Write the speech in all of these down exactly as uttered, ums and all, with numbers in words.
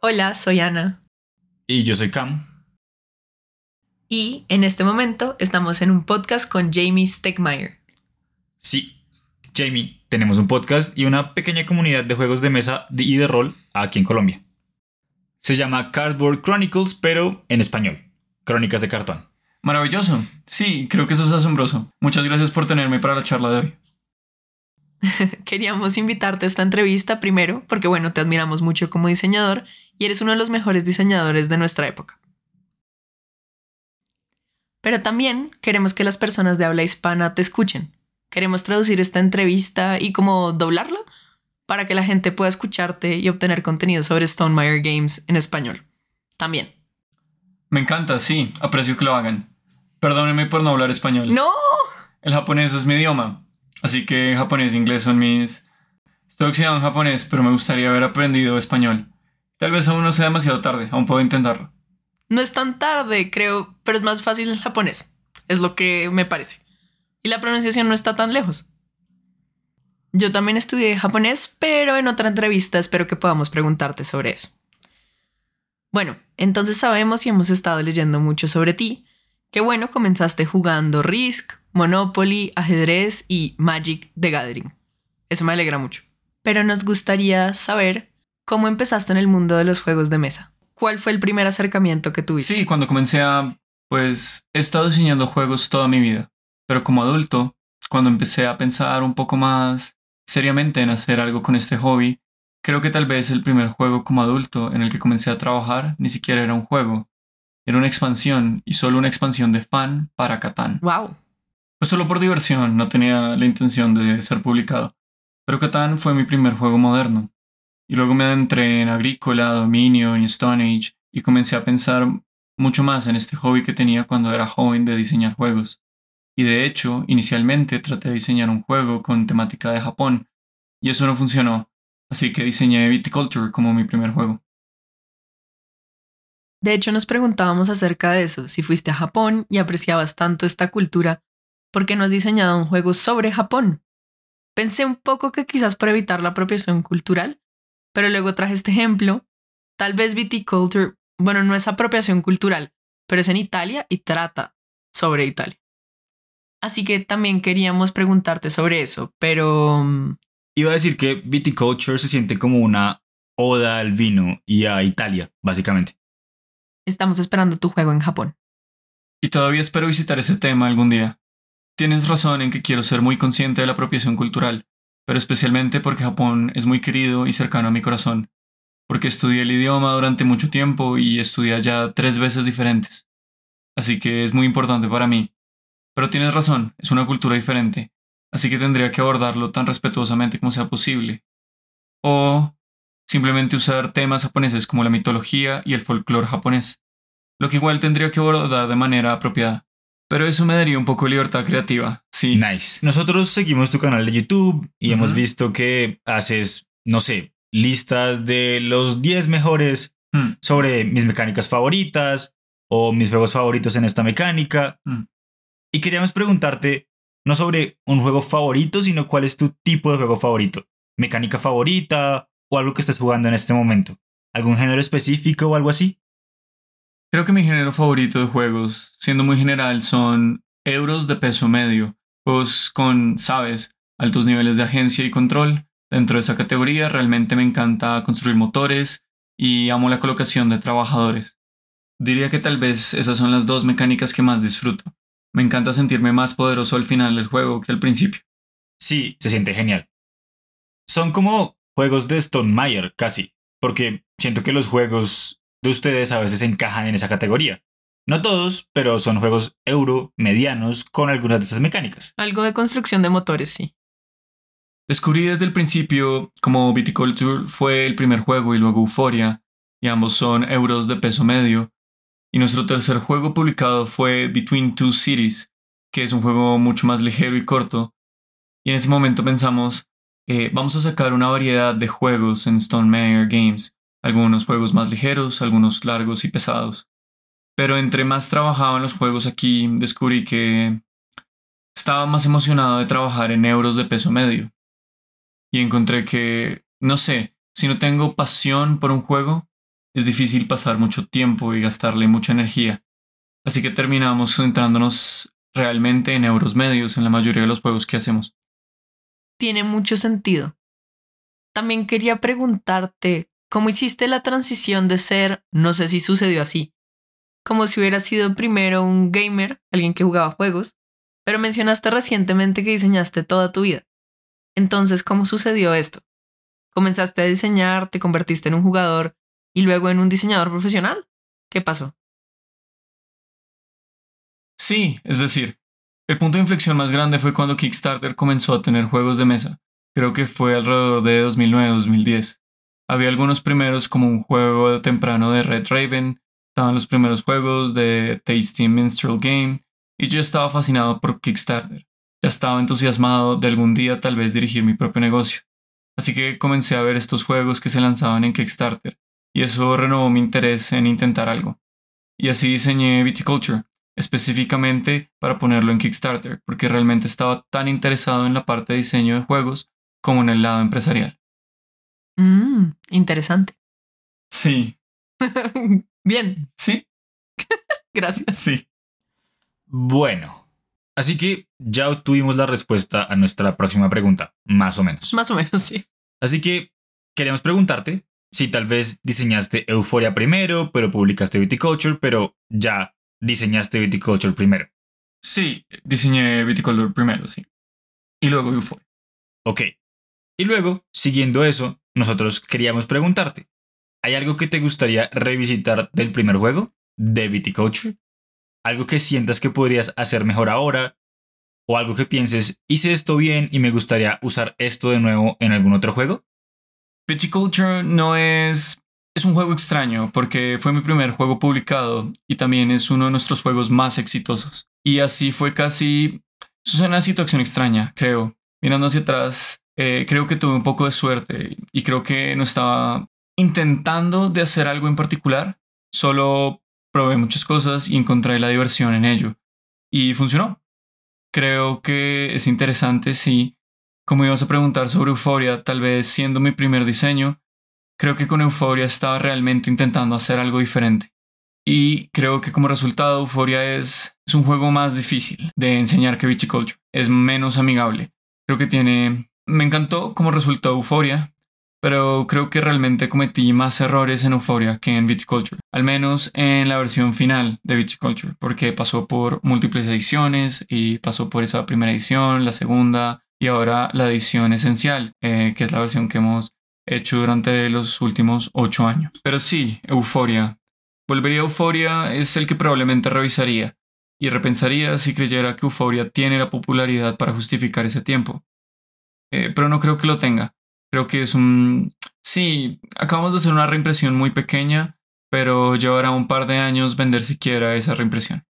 Hola, soy Ana. Y yo soy Cam. Y en este momento estamos en un podcast con Jamie Stegmaier. Sí, Jamie, tenemos un podcast y una pequeña comunidad de juegos de mesa y de rol aquí en Colombia. Se llama Cardboard Chronicles, pero en español. Crónicas de cartón. Maravilloso. Sí, creo que eso es asombroso. Muchas gracias por tenerme para la charla de hoy. Queríamos invitarte a esta entrevista primero porque, bueno, te admiramos mucho como diseñador y eres uno de los mejores diseñadores de nuestra época. Pero también queremos que las personas de habla hispana te escuchen. Queremos traducir esta entrevista y como doblarla para que la gente pueda escucharte y obtener contenido sobre Stonemaier Games en español. También. Me encanta, sí. Aprecio que lo hagan. Perdónenme por no hablar español. ¡No! El japonés es mi idioma. Así que japonés e inglés son mis... Estoy oxidado en japonés, pero me gustaría haber aprendido español. Tal vez aún no sea demasiado tarde. Aún puedo intentarlo. No es tan tarde, creo, pero es más fácil el japonés. Es lo que me parece. Y la pronunciación no está tan lejos. Yo también estudié japonés, pero en otra entrevista espero que podamos preguntarte sobre eso. Bueno, entonces sabemos y hemos estado leyendo mucho sobre ti. Que bueno, comenzaste jugando Risk, Monopoly, ajedrez y Magic the Gathering. Eso me alegra mucho. Pero nos gustaría saber cómo empezaste en el mundo de los juegos de mesa. ¿Cuál fue el primer acercamiento que tuviste? Sí, cuando comencé a... Pues he estado diseñando juegos toda mi vida. Pero como adulto, cuando empecé a pensar un poco más seriamente en hacer algo con este hobby, creo que tal vez el primer juego como adulto en el que comencé a trabajar ni siquiera era un juego. Era una expansión y solo una expansión de fan para Catán. ¡Wow! Pues solo por diversión, no tenía la intención de ser publicado. Pero Catán fue mi primer juego moderno. Y luego me adentré en Agrícola, Dominion y Stone Age y comencé a pensar mucho más en este hobby que tenía cuando era joven de diseñar juegos. Y de hecho, inicialmente traté de diseñar un juego con temática de Japón, y eso no funcionó, así que diseñé Viticulture como mi primer juego. De hecho, nos preguntábamos acerca de eso, si fuiste a Japón y apreciabas tanto esta cultura, ¿por qué no has diseñado un juego sobre Japón? Pensé un poco que quizás por evitar la apropiación cultural, pero luego traje este ejemplo. Tal vez Viticulture, bueno, no es apropiación cultural, pero es en Italia y trata sobre Italia. Así que también queríamos preguntarte sobre eso, pero... Iba a decir que Viticulture se siente como una oda al vino y a Italia, básicamente. Estamos esperando tu juego en Japón. Y todavía espero visitar ese tema algún día. Tienes razón en que quiero ser muy consciente de la apropiación cultural, pero especialmente porque Japón es muy querido y cercano a mi corazón, porque estudié el idioma durante mucho tiempo y estudié allá tres veces diferentes. Así que es muy importante para mí. Pero tienes razón, es una cultura diferente, así que tendría que abordarlo tan respetuosamente como sea posible. O simplemente usar temas japoneses como la mitología y el folclore japonés, lo que igual tendría que abordar de manera apropiada. Pero eso me daría un poco de libertad creativa, sí. Nice. Nosotros seguimos tu canal de YouTube y Uh-huh. hemos visto que haces, no sé, listas de los diez mejores Hmm. sobre mis mecánicas favoritas o mis juegos favoritos en esta mecánica. Hmm. Y queríamos preguntarte, no sobre un juego favorito, sino cuál es tu tipo de juego favorito. ¿Mecánica favorita o algo que estés jugando en este momento? ¿Algún género específico o algo así? Creo que mi género favorito de juegos, siendo muy general, son euros de peso medio. Juegos con, sabes, altos niveles de agencia y control. Dentro de esa categoría realmente me encanta construir motores y amo la colocación de trabajadores. Diría que tal vez esas son las dos mecánicas que más disfruto. Me encanta sentirme más poderoso al final del juego que al principio. Sí, se siente genial. Son como juegos de Stonemaier, casi, porque siento que los juegos de ustedes a veces encajan en esa categoría. No todos, pero son juegos euro medianos con algunas de esas mecánicas. Algo de construcción de motores, sí. Descubrí desde el principio como Viticulture fue el primer juego y luego Euphoria, y ambos son euros de peso medio. Y nuestro tercer juego publicado fue Between Two Cities, que es un juego mucho más ligero y corto. Y en ese momento pensamos, eh, vamos a sacar una variedad de juegos en Stonemaier Games. Algunos juegos más ligeros, algunos largos y pesados. Pero entre más trabajaba en los juegos aquí, descubrí que estaba más emocionado de trabajar en euros de peso medio. Y encontré que, no sé, si no tengo pasión por un juego, es difícil pasar mucho tiempo y gastarle mucha energía. Así que terminamos centrándonos realmente en euros medios en la mayoría de los juegos que hacemos. Tiene mucho sentido. También quería preguntarte, ¿cómo hiciste la transición de ser, no sé si sucedió así, como si hubieras sido primero un gamer, alguien que jugaba juegos, pero mencionaste recientemente que diseñaste toda tu vida? Entonces, ¿cómo sucedió esto? ¿Comenzaste a diseñar, te convertiste en un jugador y luego en un diseñador profesional? ¿Qué pasó? Sí, es decir, el punto de inflexión más grande fue cuando Kickstarter comenzó a tener juegos de mesa. Creo que fue alrededor de dos mil nueve dos mil diez. Había algunos primeros como un juego temprano de Red Raven, estaban los primeros juegos de Tasty Minstrel Game, y yo estaba fascinado por Kickstarter. Ya estaba entusiasmado de algún día tal vez dirigir mi propio negocio. Así que comencé a ver estos juegos que se lanzaban en Kickstarter, y eso renovó mi interés en intentar algo. Y así diseñé Viticulture, específicamente para ponerlo en Kickstarter, porque realmente estaba tan interesado en la parte de diseño de juegos como en el lado empresarial. Mmm, interesante. Sí. Bien. ¿Sí? Gracias. Sí. Bueno, así que ya obtuvimos la respuesta a nuestra próxima pregunta, más o menos. Más o menos, sí. Así que queríamos preguntarte si tal vez diseñaste Euphoria primero, pero publicaste Viticulture, pero ya diseñaste Viticulture primero. Sí, diseñé Viticulture primero, sí. Y luego Euphoria. Ok. Y luego, siguiendo eso, nosotros queríamos preguntarte, ¿hay algo que te gustaría revisitar del primer juego, de Viticulture? ¿Algo que sientas que podrías hacer mejor ahora? ¿O algo que pienses, hice esto bien y me gustaría usar esto de nuevo en algún otro juego? Viticulture no es... Es un juego extraño porque fue mi primer juego publicado y también es uno de nuestros juegos más exitosos. Y así fue casi... Eso es una situación extraña, creo. Mirando hacia atrás, eh, creo que tuve un poco de suerte y creo que no estaba intentando de hacer algo en particular. Solo probé muchas cosas y encontré la diversión en ello. Y funcionó. Creo que es interesante si, como ibas a preguntar sobre Euphoria, tal vez siendo mi primer diseño, creo que con Euphoria estaba realmente intentando hacer algo diferente. Y creo que como resultado Euphoria es, es un juego más difícil de enseñar que Viticulture. Es menos amigable. Creo que tiene... Me encantó cómo resultó Euphoria, pero creo que realmente cometí más errores en Euphoria que en Viticulture. Al menos en la versión final de Viticulture, porque pasó por múltiples ediciones y pasó por esa primera edición, la segunda y ahora la edición esencial, eh, que es la versión que hemos hecho durante los últimos ocho años. Pero sí, Euphoria. Volvería a Euphoria es el que probablemente revisaría y repensaría si creyera que Euphoria tiene la popularidad para justificar ese tiempo. Eh, pero no creo que lo tenga. Creo que es un... Sí, acabamos de hacer una reimpresión muy pequeña, pero llevará un par de años vender siquiera esa reimpresión.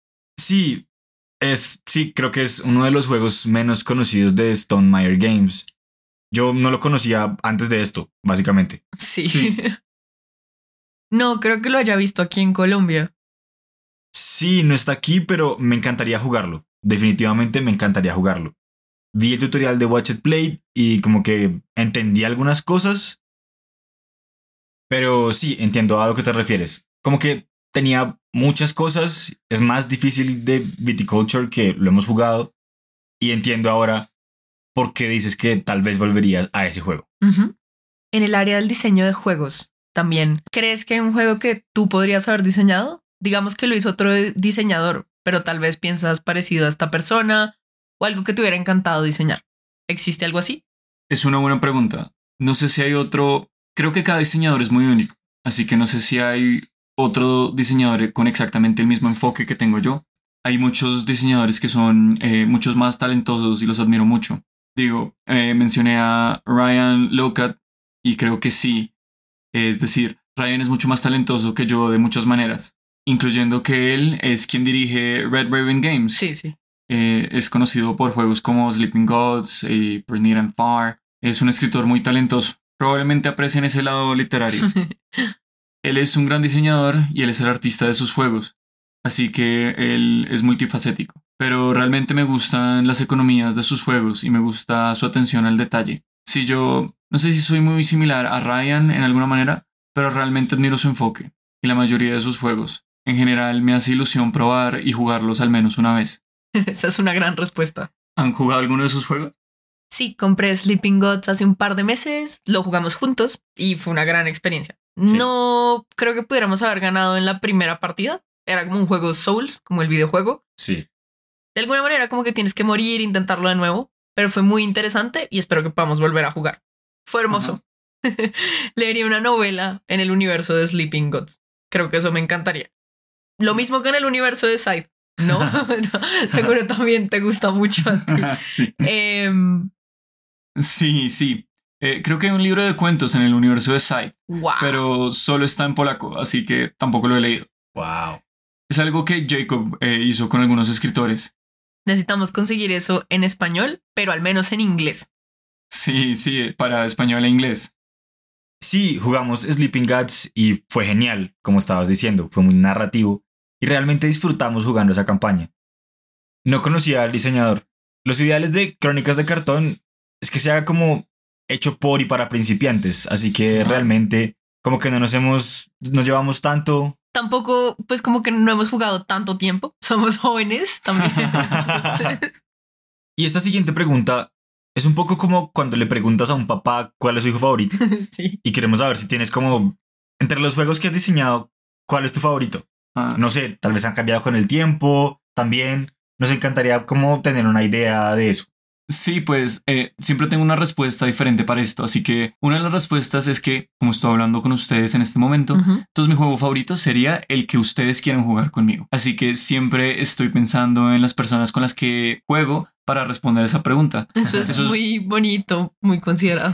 Sí, es, sí, creo que es uno de los juegos menos conocidos de Stonemaier Games. Yo no lo conocía antes de esto, básicamente. Sí. Sí. No, creo que lo haya visto aquí en Colombia. Sí, no está aquí, pero me encantaría jugarlo. Definitivamente me encantaría jugarlo. Vi el tutorial de Watch It Play y como que entendí algunas cosas. Pero sí, entiendo a lo que te refieres. Como que tenía muchas cosas. Es más difícil de Viticulture, que lo hemos jugado. Y entiendo ahora por qué dices que tal vez volverías a ese juego. Uh-huh. En el área del diseño de juegos, también, ¿crees que hay un juego que tú podrías haber diseñado? Digamos que lo hizo otro diseñador, pero tal vez piensas parecido a esta persona o algo que te hubiera encantado diseñar. ¿Existe algo así? Es una buena pregunta. No sé si hay otro... Creo que cada diseñador es muy único, así que no sé si hay otro diseñador con exactamente el mismo enfoque que tengo yo. Hay muchos diseñadores que son eh, muchos más talentosos y los admiro mucho. Digo, eh, mencioné a Ryan Locat y creo que sí. Es decir, Ryan es mucho más talentoso que yo de muchas maneras, incluyendo que él es quien dirige Red Raven Games. Sí, sí. Eh, es conocido por juegos como Sleeping Gods y Near and Far. Es un escritor muy talentoso. Probablemente aprecien ese lado literario. Él es un gran diseñador y él es el artista de sus juegos. Así que él es multifacético. Pero realmente me gustan las economías de sus juegos y me gusta su atención al detalle. Si yo, no sé si soy muy similar a Ryan en alguna manera, pero realmente admiro su enfoque y la mayoría de sus juegos. En general me hace ilusión probar y jugarlos al menos una vez. Esa es una gran respuesta. ¿Han jugado alguno de sus juegos? Sí, compré Sleeping Gods hace un par de meses, lo jugamos juntos y fue una gran experiencia. No creo que pudiéramos haber ganado en la primera partida. Era como un juego Souls, como el videojuego. Sí. De alguna manera como que tienes que morir e intentarlo de nuevo, pero fue muy interesante y espero que podamos volver a jugar. Fue hermoso. Leería una novela en el universo de Sleeping Gods. Creo que eso me encantaría. Lo mismo que en el universo de Scythe. No, no, seguro también te gusta mucho a ti. Sí, Eh, sí. sí. Eh, creo que hay un libro de cuentos en el universo de Scythe, wow. pero solo está en polaco, así que tampoco lo he leído. Wow. Es algo que Jacob eh, hizo con algunos escritores. Necesitamos conseguir eso en español, pero al menos en inglés. Sí, sí, para español e inglés. Sí, jugamos Sleeping Gods y fue genial, como estabas diciendo, fue muy narrativo y realmente disfrutamos jugando esa campaña. No conocía al diseñador. Los ideales de Crónicas de Cartón es que se haga como hecho por y para principiantes, así que Ajá. realmente como que no nos hemos, nos llevamos tanto. Tampoco, pues como que no hemos jugado tanto tiempo. Somos jóvenes también. Entonces, Y esta siguiente pregunta es un poco como cuando le preguntas a un papá cuál es su hijo favorito sí. y queremos saber si tienes como, entre los juegos que has diseñado, ¿cuál es tu favorito? Ah, No sé, tal vez han cambiado con el tiempo, también. Nos encantaría como tener una idea de eso. Sí, pues eh, siempre tengo una respuesta diferente para esto, así que una de las respuestas es que, como estoy hablando con ustedes en este momento, Uh-huh. entonces mi juego favorito sería el que ustedes quieran jugar conmigo. Así que siempre estoy pensando en las personas con las que juego para responder esa pregunta. Eso es Eso es- muy bonito, muy considerado.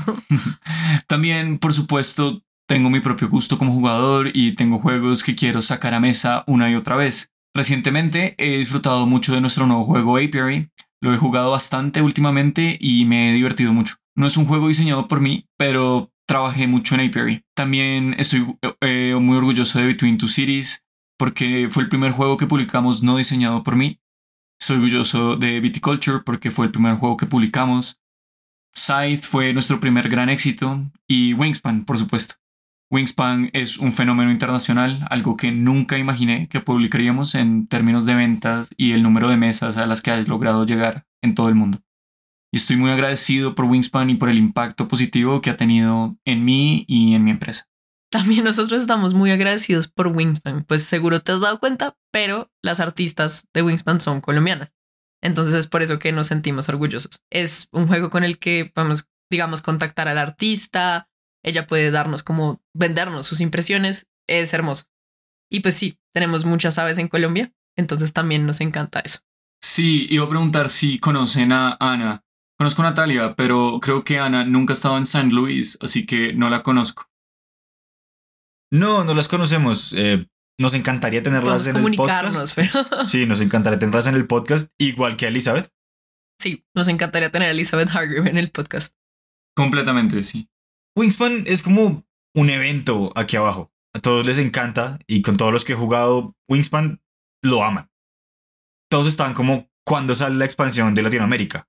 También, por supuesto, tengo mi propio gusto como jugador y tengo juegos que quiero sacar a mesa una y otra vez. Recientemente he disfrutado mucho de nuestro nuevo juego Apiary. Lo he jugado bastante últimamente y me he divertido mucho. No es un juego diseñado por mí, pero trabajé mucho en Apiary. También estoy eh, muy orgulloso de Between Two Cities porque fue el primer juego que publicamos no diseñado por mí. Estoy orgulloso de Viticulture porque fue el primer juego que publicamos. Scythe fue nuestro primer gran éxito y Wingspan, por supuesto. Wingspan es un fenómeno internacional, algo que nunca imaginé que publicaríamos en términos de ventas y el número de mesas a las que has logrado llegar en todo el mundo. Y estoy muy agradecido por Wingspan y por el impacto positivo que ha tenido en mí y en mi empresa. También nosotros estamos muy agradecidos por Wingspan. Pues seguro te has dado cuenta, pero las artistas de Wingspan son colombianas. Entonces es por eso que nos sentimos orgullosos. Es un juego con el que podemos, digamos, contactar al artista. Ella puede darnos como vendernos sus impresiones. Es hermoso. Y pues sí, tenemos muchas aves en Colombia. Entonces también nos encanta eso. Sí, iba a preguntar si conocen a Ana. Conozco a Natalia, pero creo que Ana nunca ha estado en Saint Louis, así que no la conozco. No, no las conocemos. Eh, nos encantaría tenerlas Podemos en el comunicarnos, podcast. pero Sí, nos encantaría tenerlas en el podcast, igual que a Elizabeth. sí, nos encantaría tener a Elizabeth Hargrave en el podcast. Completamente, sí. Wingspan es como un evento aquí abajo. A todos les encanta y con todos los que he jugado Wingspan lo aman. Todos están como cuando sale la expansión de Latinoamérica.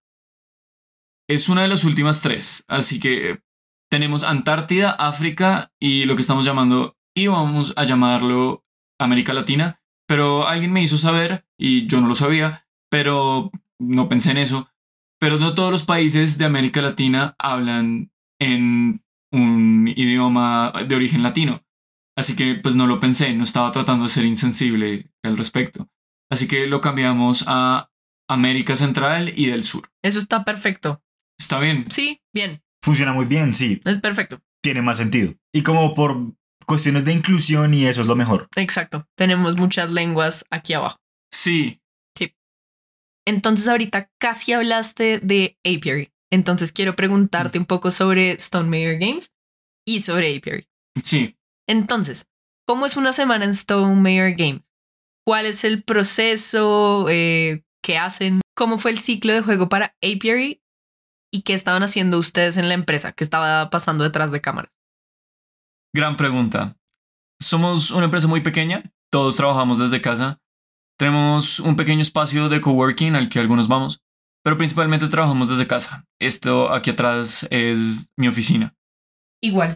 Es una de las últimas tres, así que tenemos Antártida, África y lo que estamos llamando, y vamos a llamarlo América Latina, pero alguien me hizo saber, y yo no lo sabía, pero no pensé en eso, pero no todos los países de América Latina hablan en un idioma de origen latino, así que pues no lo pensé, no estaba tratando de ser insensible al respecto, así que lo cambiamos a América Central y del Sur. Eso está perfecto. Está bien. Sí, bien. Funciona muy bien, sí. Es perfecto. Tiene más sentido. Y como por cuestiones de inclusión y eso es lo mejor. Exacto. Tenemos muchas lenguas aquí abajo. Sí. Entonces ahorita casi hablaste de Apiary. Entonces quiero preguntarte un poco sobre Stone Mayer Games y sobre Apiary. Sí. Entonces, ¿cómo es una semana en Stone Mayer Games? ¿Cuál es el proceso? Eh, ¿Qué hacen? ¿Cómo fue el ciclo de juego para Apiary? ¿Y qué estaban haciendo ustedes en la empresa? ¿Qué estaba pasando detrás de cámaras? Gran pregunta. Somos una empresa muy pequeña. Todos trabajamos desde casa. Tenemos un pequeño espacio de coworking al que algunos vamos, pero principalmente trabajamos desde casa. Esto aquí atrás es mi oficina. Igual.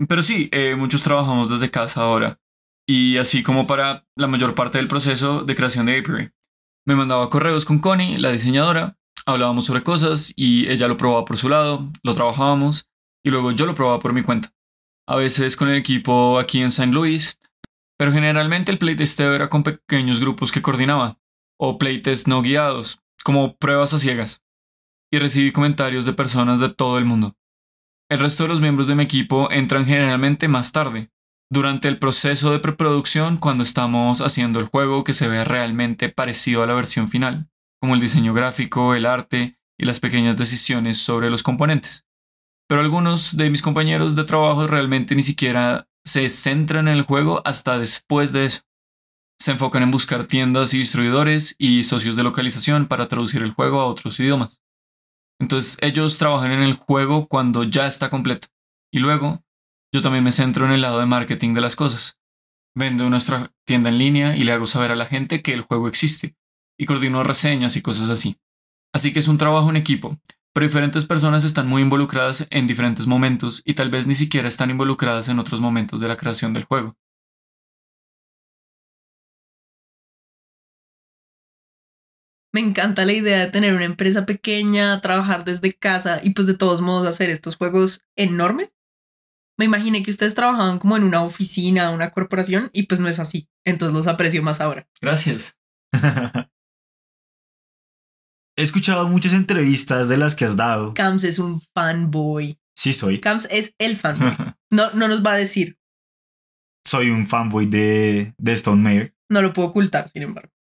Pero sí, eh, muchos trabajamos desde casa ahora. Y así como para la mayor parte del proceso de creación de Apiary. Me mandaba correos con Connie, la diseñadora, hablábamos sobre cosas y ella lo probaba por su lado, lo trabajábamos y luego yo lo probaba por mi cuenta. A veces con el equipo aquí en Saint Louis, pero generalmente el playtesteo era con pequeños grupos que coordinaba, o playtests no guiados, como pruebas a ciegas. Y recibí comentarios de personas de todo el mundo. El resto de los miembros de mi equipo entran generalmente más tarde, durante el proceso de preproducción cuando estamos haciendo el juego que se vea realmente parecido a la versión final, como el diseño gráfico, el arte y las pequeñas decisiones sobre los componentes. Pero algunos de mis compañeros de trabajo realmente ni siquiera se centran en el juego hasta después de eso. Se enfocan en buscar tiendas y distribuidores y socios de localización para traducir el juego a otros idiomas. Entonces ellos trabajan en el juego cuando ya está completo. Y luego yo también me centro en el lado de marketing de las cosas. Vendo nuestra tienda en línea y le hago saber a la gente que el juego existe. Y coordino reseñas y cosas así. Así que es un trabajo en equipo. Pero diferentes personas están muy involucradas en diferentes momentos y tal vez ni siquiera están involucradas en otros momentos de la creación del juego. Me encanta la idea de tener una empresa pequeña, trabajar desde casa y pues de todos modos hacer estos juegos enormes. Me imaginé que ustedes trabajaban como en una oficina, una corporación y pues no es así. Entonces los aprecio más ahora. Gracias. He escuchado muchas entrevistas de las que has dado. Camps es un fanboy. Sí, soy. Camps es el fanboy. No, no nos va a decir. Soy un fanboy de, de Stone Mayer. No lo puedo ocultar, sin embargo.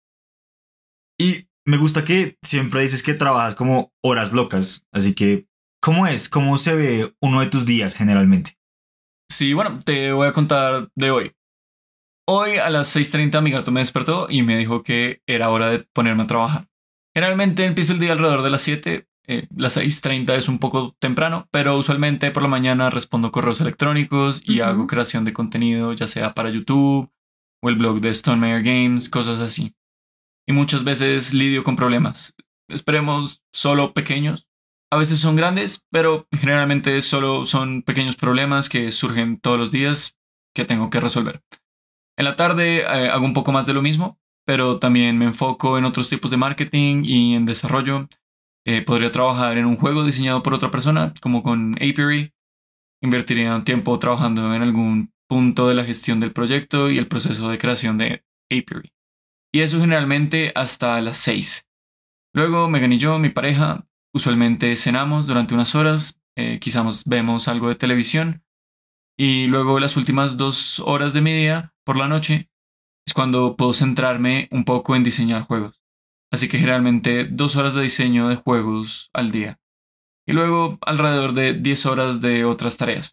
Y me gusta que siempre dices que trabajas como horas locas. Así que, ¿cómo es? ¿Cómo se ve uno de tus días generalmente? Sí, bueno, te voy a contar de hoy. Hoy a las seis treinta mi gato me despertó y me dijo que era hora de ponerme a trabajar. Generalmente empiezo el día alrededor de las siete. Eh, las seis treinta es un poco temprano, pero usualmente por la mañana respondo correos electrónicos y uh-huh. hago creación de contenido, ya sea para YouTube o el blog de Stone Mayer Games, cosas así. Y muchas veces lidio con problemas. Esperemos solo pequeños. A veces son grandes, pero generalmente solo son pequeños problemas que surgen todos los días que tengo que resolver. En la tarde eh, hago un poco más de lo mismo, pero también me enfoco en otros tipos de marketing y en desarrollo. Eh, podría trabajar en un juego diseñado por otra persona, como con Apiary. Invertiría tiempo trabajando en algún punto de la gestión del proyecto y el proceso de creación de Apiary. Y eso generalmente hasta las seis. Luego Megan y yo, mi pareja, usualmente cenamos durante unas horas, eh, quizás vemos algo de televisión. Y luego las últimas dos horas de mi día, por la noche, es cuando puedo centrarme un poco en diseñar juegos. Así que generalmente dos horas de diseño de juegos al día. Y luego alrededor de diez horas de otras tareas.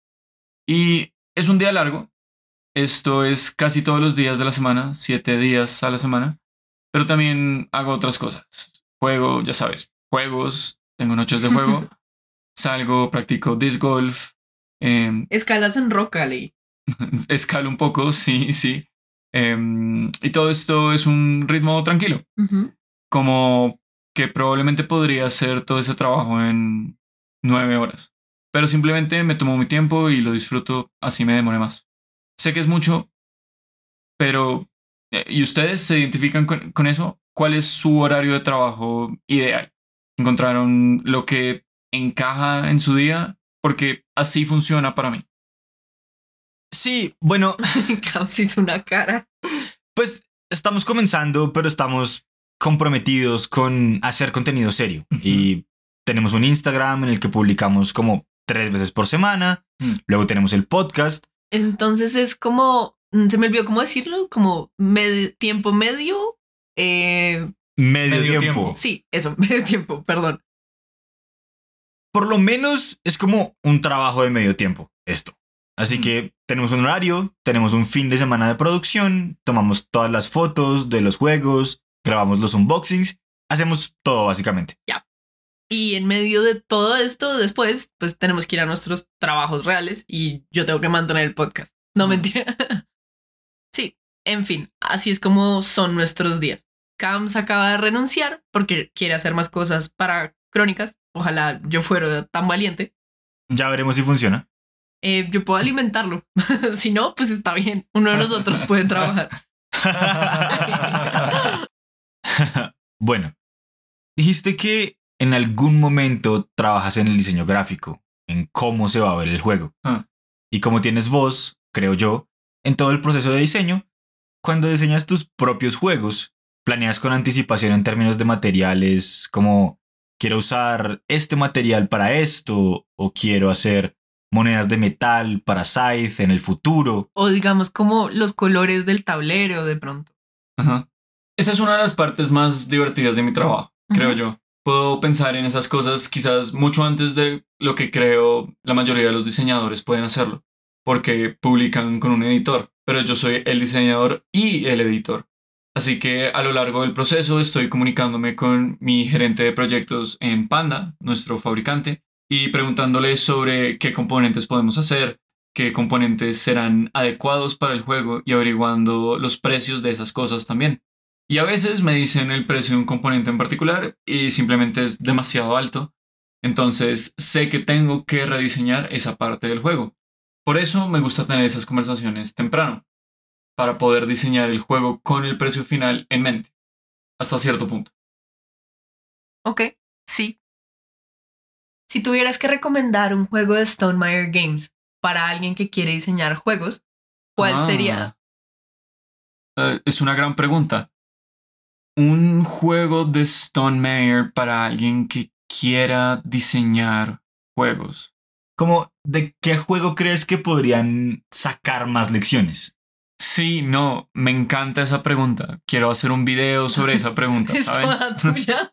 Y es un día largo. Esto es casi todos los días de la semana, siete días a la semana. Pero también hago otras cosas. Juego, ya sabes, juegos. Tengo noches de juego. Salgo, practico disc golf. Eh, Escalas en Rock Alley. escalo un poco, sí, sí. Eh, y todo esto es un ritmo tranquilo. Uh-huh. Como que probablemente podría hacer todo ese trabajo en nueve horas. Pero simplemente me tomo mi tiempo y lo disfruto, así me demoré más. Sé que es mucho, pero eh, ¿y ustedes se identifican con, con eso? ¿Cuál es su horario de trabajo ideal? ¿Encontraron lo que encaja en su día? Porque así funciona para mí. Sí, bueno, Camps hizo una cara. pues estamos comenzando, pero estamos comprometidos con hacer contenido serio. Uh-huh. Y tenemos un Instagram en el que publicamos como tres veces por semana. Uh-huh. Luego tenemos el podcast. Entonces es como, se me olvidó cómo decirlo, como med- tiempo medio. Eh, medio, medio tiempo. tiempo. Sí, eso, medio tiempo, perdón. Por lo menos es como un trabajo de medio tiempo esto. Así mm. que tenemos un horario, tenemos un fin de semana de producción, tomamos todas las fotos de los juegos, grabamos los unboxings, hacemos todo básicamente. Ya. Y en medio de todo esto, después, pues tenemos que ir a nuestros trabajos reales y yo tengo que mantener el podcast. No, mm. mentira. Sí, en fin, así es como son nuestros días. Camps acaba de renunciar porque quiere hacer más cosas para Crónicas. Ojalá yo fuera tan valiente. Ya veremos si funciona. Eh, yo puedo alimentarlo. Si no, pues está bien. Uno de nosotros puede trabajar. Bueno, dijiste que en algún momento trabajas en el diseño gráfico, en cómo se va a ver el juego. Ah. Y como tienes voz, creo yo, en todo el proceso de diseño, cuando diseñas tus propios juegos, planeas con anticipación en términos de materiales, como quiero usar este material para esto, o quiero hacer monedas de metal para Scythe en el futuro. O digamos como los colores del tablero de pronto. Ajá. Esa es una de las partes más divertidas de mi trabajo, creo Ujú. yo. Puedo pensar en esas cosas quizás mucho antes de lo que creo la mayoría de los diseñadores pueden hacerlo, porque publican con un editor, pero yo soy el diseñador y el editor. Así que a lo largo del proceso estoy comunicándome con mi gerente de proyectos en Panda, nuestro fabricante, y preguntándole sobre qué componentes podemos hacer, qué componentes serán adecuados para el juego y averiguando los precios de esas cosas también. Y a veces me dicen el precio de un componente en particular y simplemente es demasiado alto. Entonces sé que tengo que rediseñar esa parte del juego. Por eso me gusta tener esas conversaciones temprano, para poder diseñar el juego con el precio final en mente, hasta cierto punto. Ok, sí. Si tuvieras que recomendar un juego de Stonemaier Games para alguien que quiere diseñar juegos, ¿cuál Ah. sería? Eh, es una gran pregunta. Un juego de Stonemaier para alguien que quiera diseñar juegos. Como, ¿de qué juego crees que podrían sacar más lecciones? Sí, no, me encanta esa pregunta. Quiero hacer un video sobre esa pregunta, ¿Es ¿saben? toda tuya?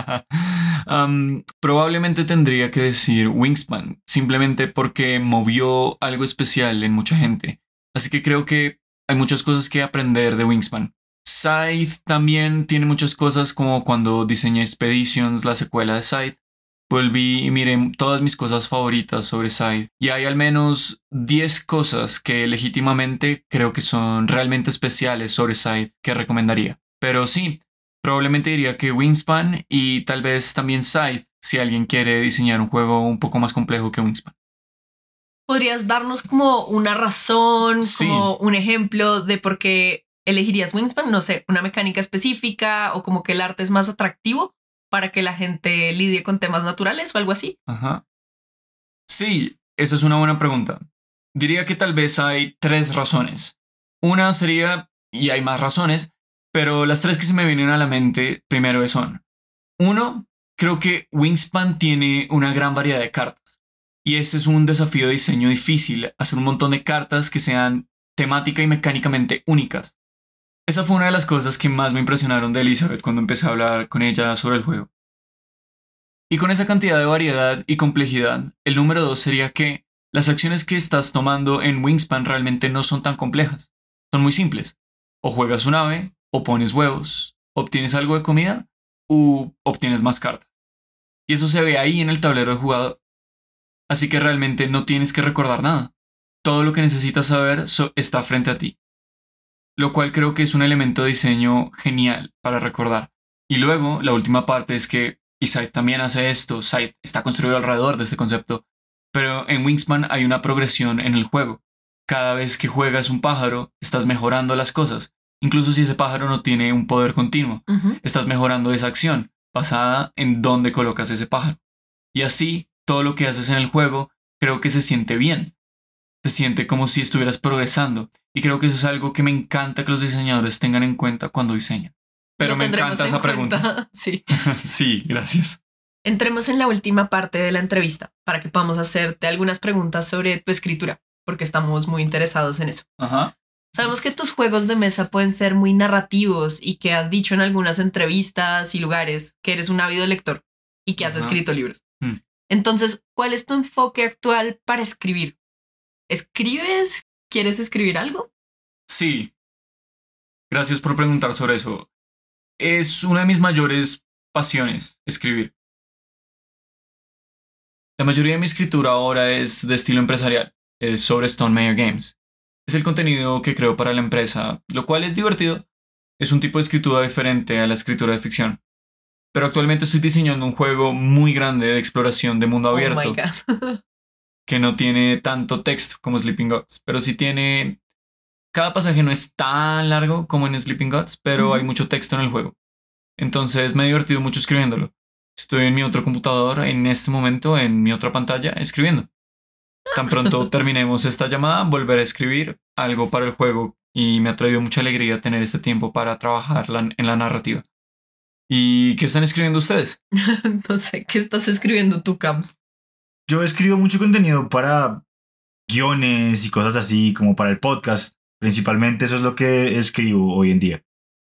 Um, probablemente tendría que decir Wingspan, simplemente porque movió algo especial en mucha gente. Así que creo que hay muchas cosas que aprender de Wingspan. Scythe también tiene muchas cosas, como cuando diseñé Expeditions, la secuela de Scythe. Volví y miré todas mis cosas favoritas sobre Scythe. Y hay al menos diez cosas que legítimamente creo que son realmente especiales sobre Scythe que recomendaría. Pero sí, probablemente diría que Wingspan y tal vez también Scythe si alguien quiere diseñar un juego un poco más complejo que Wingspan. ¿Podrías darnos como una razón, Sí. como un ejemplo de por qué elegirías Wingspan? No sé, una mecánica específica o como que el arte es más atractivo para que la gente lidie con temas naturales o algo así. Ajá. Sí, esa es una buena pregunta. Diría que tal vez hay tres razones. Una sería, y hay más razones, pero las tres que se me vienen a la mente primero son: uno, creo que Wingspan tiene una gran variedad de cartas. Y ese es un desafío de diseño difícil, hacer un montón de cartas que sean temática y mecánicamente únicas. Esa fue una de las cosas que más me impresionaron de Elizabeth cuando empecé a hablar con ella sobre el juego. Y con esa cantidad de variedad y complejidad, el número dos sería que las acciones que estás tomando en Wingspan realmente no son tan complejas. Son muy simples. O juegas un ave, o pones huevos, obtienes algo de comida, o obtienes más cartas. Y eso se ve ahí en el tablero del jugador. Así que realmente no tienes que recordar nada. Todo lo que necesitas saber so- está frente a ti. Lo cual creo que es un elemento de diseño genial para recordar. Y luego, la última parte es que, y Scythe también hace esto, Scythe está construido alrededor de este concepto, pero en Wingspan hay una progresión en el juego. Cada vez que juegas un pájaro, estás mejorando las cosas. Incluso si ese pájaro no tiene un poder continuo, Ujú. estás mejorando esa acción, basada en dónde colocas ese pájaro. Y así, todo lo que haces en el juego, creo que se siente bien. Se siente como si estuvieras progresando. Y creo que eso es algo que me encanta que los diseñadores tengan en cuenta cuando diseñan. Pero Lo me tendremos encanta en esa pregunta. cuenta. Sí. Sí, gracias. Entremos en la última parte de la entrevista para que podamos hacerte algunas preguntas sobre tu escritura, porque estamos muy interesados en eso. Ajá. Sabemos que tus juegos de mesa pueden ser muy narrativos y que has dicho en algunas entrevistas y lugares que eres un ávido lector y que has Ajá. escrito libros. Mm. Entonces, ¿cuál es tu enfoque actual para escribir? ¿Escribes? ¿Quieres escribir algo? Sí. Gracias por preguntar sobre eso. Es una de mis mayores pasiones, escribir. La mayoría de mi escritura ahora es de estilo empresarial, es sobre Stonemaier Games. Es el contenido que creo para la empresa, lo cual es divertido. Es un tipo de escritura diferente a la escritura de ficción. Pero actualmente estoy diseñando un juego muy grande de exploración de mundo abierto Oh my God. que no tiene tanto texto como Sleeping Gods, pero sí tiene... Cada pasaje no es tan largo como en Sleeping Gods, pero Ujú. hay mucho texto en el juego. Entonces me he divertido mucho escribiéndolo. Estoy en mi otro computador en este momento, en mi otra pantalla, escribiendo. Tan pronto terminemos esta llamada, volveré a escribir algo para el juego y me ha traído mucha alegría tener este tiempo para trabajar la- en la narrativa. ¿Y qué están escribiendo ustedes? No sé, ¿qué estás escribiendo tú, Camps? Yo escribo mucho contenido para guiones y cosas así, como para el podcast. Principalmente eso es lo que escribo hoy en día.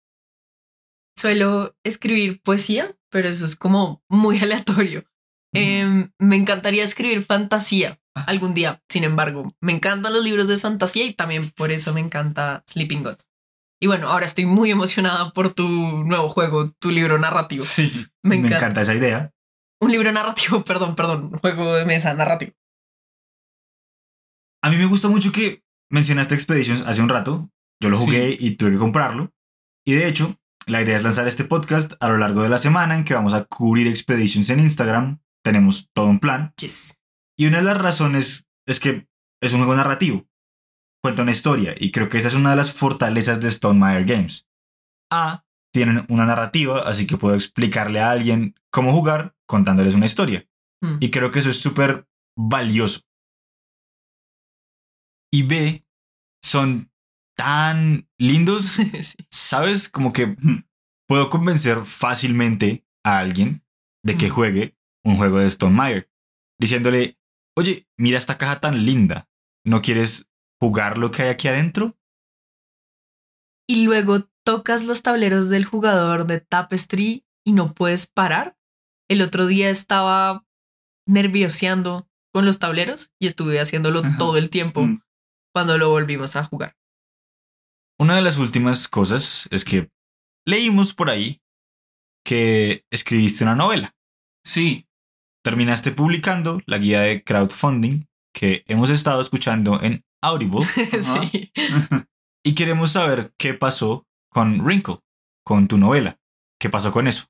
Suelo escribir poesía, pero eso es como muy aleatorio. Em, me encantaría escribir fantasía algún día, sin embargo. Me encantan los libros de fantasía y también por eso me encanta Sleeping Gods. Y bueno, ahora estoy muy emocionada por tu nuevo juego, tu libro narrativo. Sí. Me Me encanta. encanta esa idea. Un libro narrativo, perdón, perdón, un juego de mesa narrativo. A mí me gusta mucho que mencionaste Expeditions hace un rato. Yo lo jugué Sí. y tuve que comprarlo. Y de hecho, la idea es lanzar este podcast a lo largo de la semana en que vamos a cubrir Expeditions en Instagram. Tenemos todo un plan. Yes. Y una de las razones es que es un juego narrativo. Cuenta una historia y creo que esa es una de las fortalezas de Stonemaier Games. A, tienen una narrativa, así que puedo explicarle a alguien cómo jugar contándoles una historia. Mm. Y creo que eso es súper valioso. Y B, son tan lindos, Sí. ¿sabes? Como que puedo convencer fácilmente a alguien de que Mm. juegue un juego de Stonemaier, diciéndole, oye, mira esta caja tan linda, ¿no quieres jugar lo que hay aquí adentro? Y luego tocas los tableros del jugador de Tapestry y no puedes parar. El otro día estaba nervioseando con los tableros y estuve haciéndolo todo el tiempo Mm. cuando lo volvimos a jugar. Una de las últimas cosas es que leímos por ahí que escribiste una novela. Sí. Terminaste publicando la guía de crowdfunding que hemos estado escuchando en Audible Ajá. Sí. y queremos saber qué pasó con Wrinkle, con tu novela. ¿Qué pasó con eso?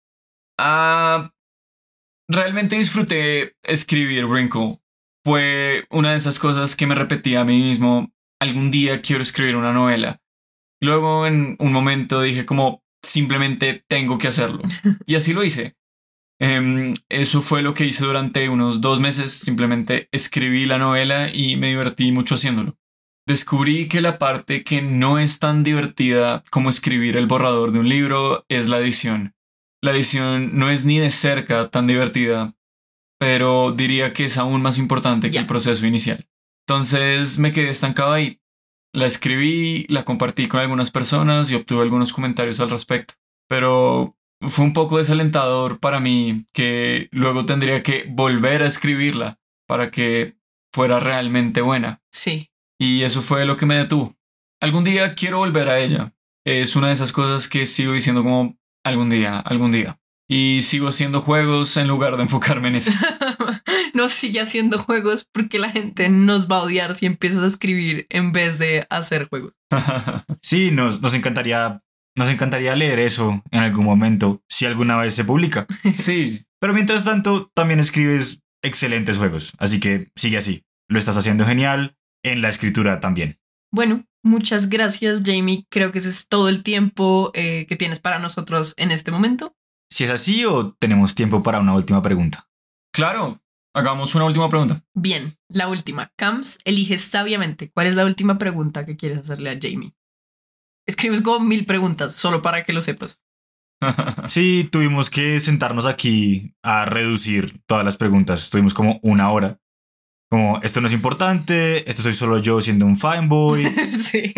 Ah, realmente disfruté escribir Wrinkle. Fue una de esas cosas que me repetí a mí mismo. Algún día quiero escribir una novela. Luego en un momento dije como simplemente tengo que hacerlo. Y así lo hice. Em, eso fue lo que hice durante unos dos meses. Simplemente escribí la novela y me divertí mucho haciéndolo. Descubrí que la parte que no es tan divertida como escribir el borrador de un libro es la edición. La edición no es ni de cerca tan divertida, pero diría que es aún más importante que Ya. el proceso inicial. Entonces me quedé estancado ahí. La escribí, la compartí con algunas personas y obtuve algunos comentarios al respecto. Pero fue un poco desalentador para mí que luego tendría que volver a escribirla para que fuera realmente buena. Sí. Y eso fue lo que me detuvo. Algún día quiero volver a ella. Es una de esas cosas que sigo diciendo como algún día, algún día. Y sigo haciendo juegos en lugar de enfocarme en eso. No sigue haciendo juegos porque la gente nos va a odiar si empiezas a escribir en vez de hacer juegos. Sí, nos, nos encantaría, nos encantaría leer eso en algún momento, si alguna vez se publica. Sí. Pero mientras tanto, también escribes excelentes juegos, así que sigue así. Lo estás haciendo genial en la escritura también. Bueno, muchas gracias, Jamie. Creo que ese es todo el tiempo eh, que tienes para nosotros en este momento. Si es así, o tenemos tiempo para una última pregunta. Claro. Hagamos una última pregunta. Bien, la última. Camps, eliges sabiamente. ¿Cuál es la última pregunta que quieres hacerle a Jamie? Escribes como mil preguntas, solo para que lo sepas. Sí, tuvimos que sentarnos aquí a reducir todas las preguntas. Estuvimos como una hora. Como, esto no es importante, esto soy solo yo siendo un fanboy. Sí.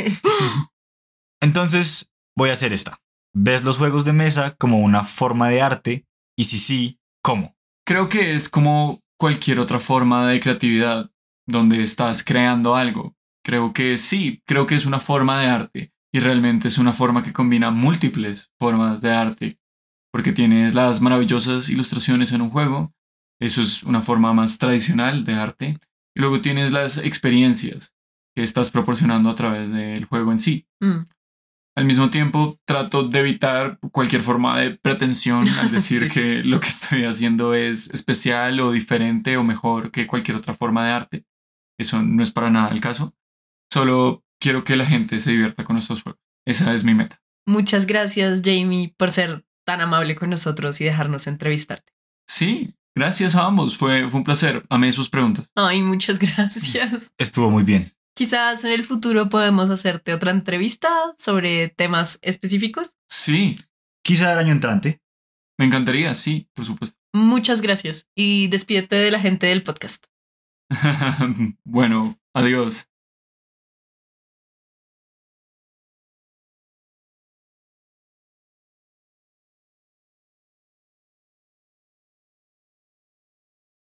Entonces, voy a hacer esta. ¿Ves los juegos de mesa como una forma de arte? Y si sí, ¿cómo? Creo que es como cualquier otra forma de creatividad donde estás creando algo. Creo que sí, creo que es una forma de arte y realmente es una forma que combina múltiples formas de arte porque tienes las maravillosas ilustraciones en un juego, eso es una forma más tradicional de arte, y luego tienes las experiencias que estás proporcionando a través del juego en sí. Mm. Al mismo tiempo, trato de evitar cualquier forma de pretensión al decir Sí. que lo que estoy haciendo es especial o diferente o mejor que cualquier otra forma de arte. Eso no es para nada el caso. Solo quiero que la gente se divierta con estos juegos. Esa es mi meta. Muchas gracias, Jamie, por ser tan amable con nosotros y dejarnos entrevistarte. Sí, gracias a ambos. Fue, fue un placer. Amé sus preguntas. Ay, muchas gracias. Estuvo muy bien. Quizás en el futuro podemos hacerte otra entrevista sobre temas específicos. Sí, Quizá el año entrante. me encantaría, sí, por supuesto. Muchas gracias y despídete de la gente del podcast. Bueno, adiós.